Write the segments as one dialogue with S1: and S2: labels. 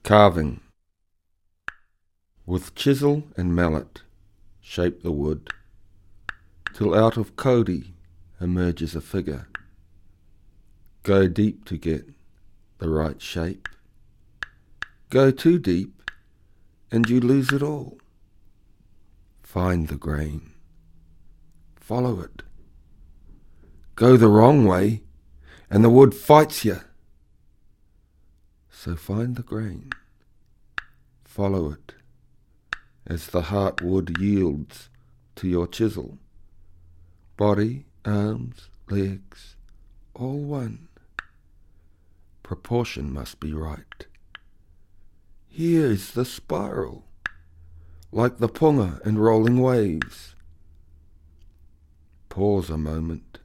S1: Carving. With chisel and mallet, shape the wood, till out of Cody emerges a figure. Go deep to get the right shape. Go too deep, and you lose it all. Find the grain. Follow it. Go the wrong way, and the wood fights you. So find the grain. Follow it, as the heart wood yields to your chisel. Body, arms, legs, all one. Proportion must be right. Here is the spiral, like the punga and rolling waves. Pause a moment.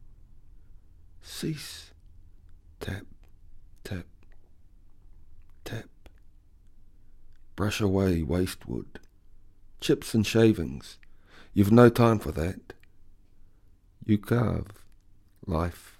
S1: Cease. Tap, tap, tap. Brush away waste wood, chips and shavings. You've no time for that. You carve life.